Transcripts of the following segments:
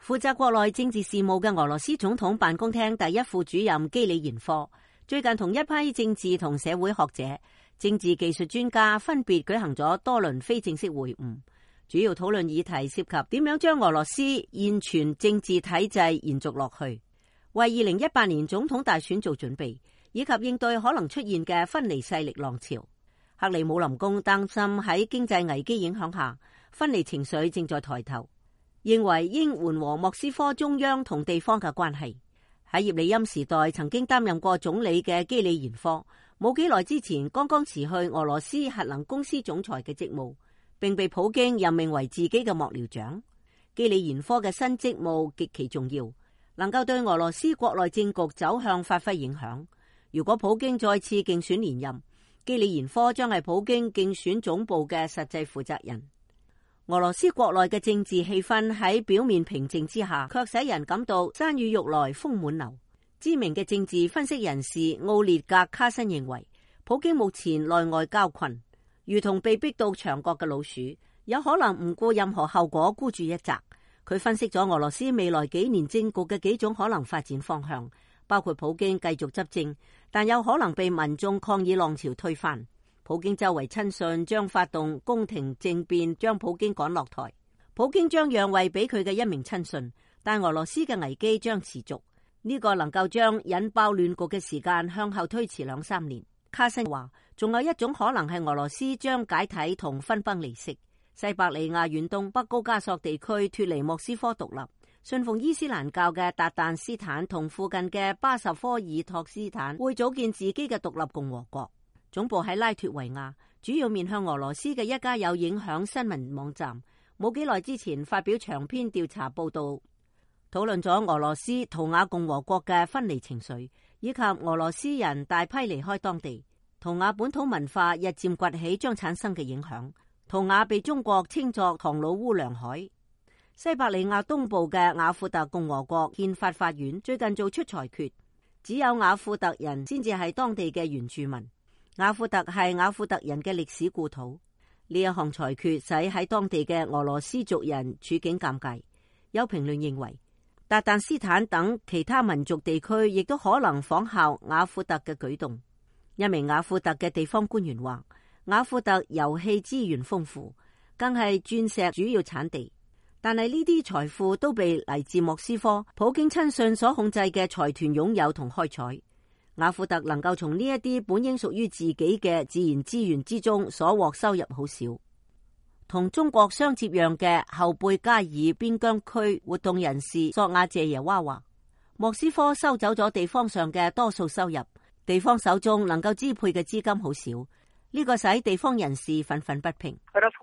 負責國內政治事務嘅俄羅斯總統辦公廳第一副主任基里延科最近同一批政治同社會學者、政治技術專家分別舉行咗多輪非正式會晤，主要討論議題涉及點樣將俄羅斯現存政治體制延續落去，為2018年總統大選做準備，以及應對可能出現嘅分離勢力浪潮。克里姆林宮擔心喺經濟危機影響下，分離情緒正在抬頭，認為應緩和莫斯科中央同地方嘅關係。喺葉利欽時代曾經擔任過總理嘅基里延科，冇幾耐之前剛剛辭去俄羅斯核能公司總裁嘅職務，並被普京任命為自己嘅幕僚長。基里延科嘅新職務極其重要，能夠對俄羅斯國內政局走向發揮影響。如果普京再次競選連任，基里延科將係普京競選總部嘅實際負責人。俄羅斯國內嘅政治氣氛喺表面平靜之下，卻使人感到山雨欲來風滿樓。知名嘅政治分析人士奧列格卡申認為，普京目前內外交困，如同被逼到牆角嘅老鼠，有可能唔顧任何後果孤注一擲。佢分析咗俄羅斯未來幾年政局嘅幾種可能發展方向，包括普京繼續執政，但有可能被民眾抗議浪潮推翻。普京周圍親信將發動宮廷政變，將普京趕落台。普京將讓位俾佢嘅一名親信，但俄羅斯嘅危機將持續。呢個能夠將引爆亂局嘅時間向後推遲2-3年。卡申話，仲有一種可能係俄羅斯將解體同分崩離析。西伯利亞遠東北高加索地區脫離莫斯科獨立，信奉伊斯蘭教嘅達旦斯坦同附近嘅巴什科爾托斯坦會組建自己嘅獨立共和國。總部喺拉脫維亞，主要面向俄羅斯嘅一家有影響新聞網站，冇幾耐之前發表長篇調查報道，討論咗俄羅斯圖瓦共和國嘅分離情緒，以及俄羅斯人大批離開當地，圖瓦本土文化日漸崛起將產生嘅影響。圖瓦被中國稱作唐老烏梁海。西伯利亞東部嘅雅庫特共和國憲法法院最近做出裁決，只有雅庫特人先至係當地嘅原住民。雅庫特係雅庫特人嘅歷史故土，呢一項裁決使喺當地嘅俄羅斯族人處境尷尬。有評論認為，達旦斯坦等其他民族地區亦都可能仿效雅庫特嘅舉動。一名雅庫特嘅地方官員話，雅庫特油氣資源豐富，更係鑽石主要產地，但係呢啲財富都被嚟自莫斯科普京親信所控制嘅財團擁有同開採。雅庫特能夠從呢一啲本應屬於自己嘅自然資源之中所獲收入好少。同中國相接壤嘅後貝加爾邊疆區活動人士索亞謝耶娃話，莫斯科收走咗地方上嘅多數收入，地方手中能夠支配嘅資金好少，呢個使地方人士憤憤不平。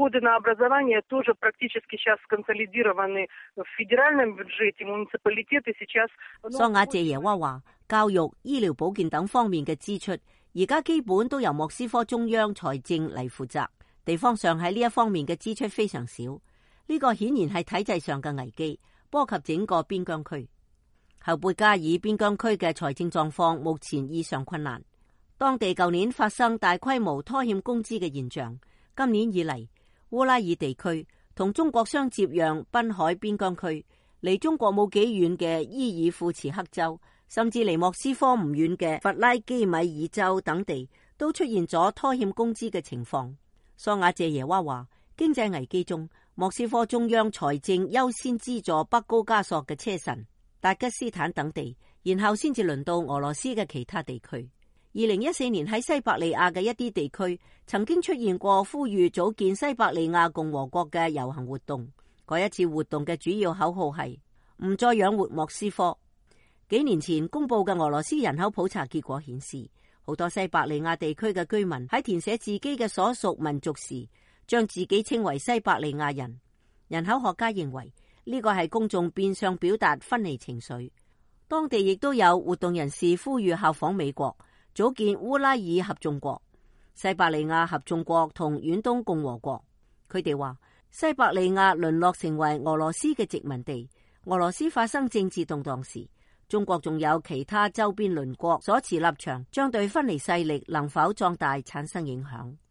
索亞謝耶娃話，教育、醫療保健等方面嘅支出，而家基本都由莫斯科中央財政嚟負責，地方上喺呢一方面嘅支出非常少。呢個顯然係體制上嘅危機，波及整個邊疆區。後貝加爾邊疆區嘅財政狀況目前異常困難，當地舊年發生大規模拖欠工資嘅現象。今年以嚟，烏拉爾地區同中國相接壤濱海邊疆區，離中國冇幾遠嘅伊爾庫茨克州，甚至離莫斯科唔遠嘅弗拉基米爾州等地，都出現咗拖欠工資嘅情況。索亞謝耶娃話，經濟危機中，莫斯科中央財政優先資助北高加索嘅車臣、達吉斯坦等地，然後先至輪到俄羅斯嘅其他地區。2014年喺西伯利亞嘅一啲地區曾經出現過呼籲組建西伯利亞共和國嘅遊行活動，嗰一次活動嘅主要口號係唔再養活莫斯科。幾年前公布嘅俄羅斯人口普查結果顯示，好多西伯利亞地區嘅居民喺填寫自己嘅所屬民族時，將自己稱為西伯利亞人。人口學家認為呢個係公眾變相表達分離情緒。當地亦都有活動人士呼籲效仿美國，組建烏拉爾合眾國、西伯利亞合眾國同遠東共和國。佢哋話，西伯利亞淪落成為俄羅斯嘅殖民地，俄羅斯發生政治動盪時，中國仲有其他周邊鄰國所持立場，將對分離勢力能否壯大產生影響。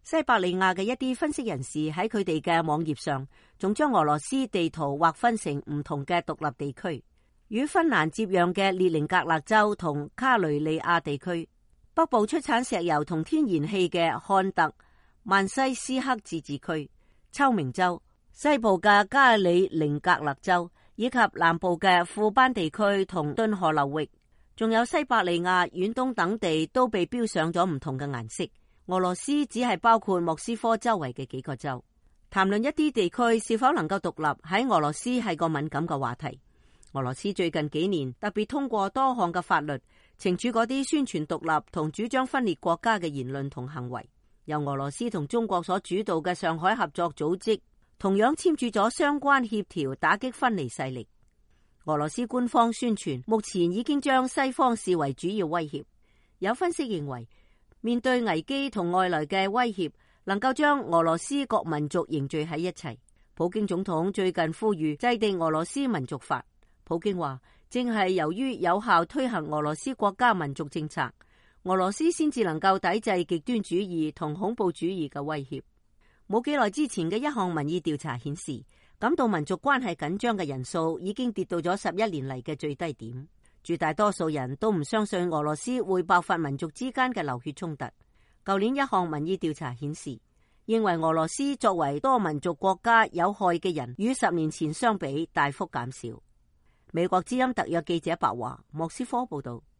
西伯利亞嘅一啲分析人士喺佢哋嘅網頁上，仲將俄羅斯地圖劃分成唔同嘅獨立地區，與芬蘭接壤嘅列寧格勒州同卡雷利亞地區，北部出產石油同天然氣嘅漢特曼西斯克自治區、秋明州，西部嘅加里寧格勒州，以及南部嘅庫班地區同頓河流域，仲有西伯利亞、遠東等地都被標上咗唔同嘅顏色。俄羅斯只係包括莫斯科周圍嘅幾個州。談論一啲地區是否能夠獨立，喺俄羅斯係個敏感嘅話題。俄羅斯最近幾年特別通過多項嘅法律，懲處嗰啲宣傳獨立同主張分裂國家嘅言論同行為。由俄羅斯同中國所主導嘅上海合作組織同樣簽署咗相關協調，打擊分離勢力。俄羅斯官方宣傳，目前已經將西方視為主要威脅。有分析認為，面對危機同外來嘅威脅，能夠將俄羅斯各民族凝聚喺一齊。普京總統最近呼籲制定俄羅斯民族法。普京話，正係由於有效推行俄羅斯國家民族政策，俄羅斯先至能夠抵制極端主義同恐怖主義嘅威脅。冇幾耐之前嘅一項民意調查顯示，感到民族關係緊張嘅人數已經跌到咗11年嚟嘅最低點。絕大多數人都唔相信俄羅斯會爆發民族之間嘅流血衝突。舊年一項民意調查顯示，認為俄羅斯作為多民族國家有害嘅人與10年前相比大幅減少。美國之音特約記者白華，莫斯科報道。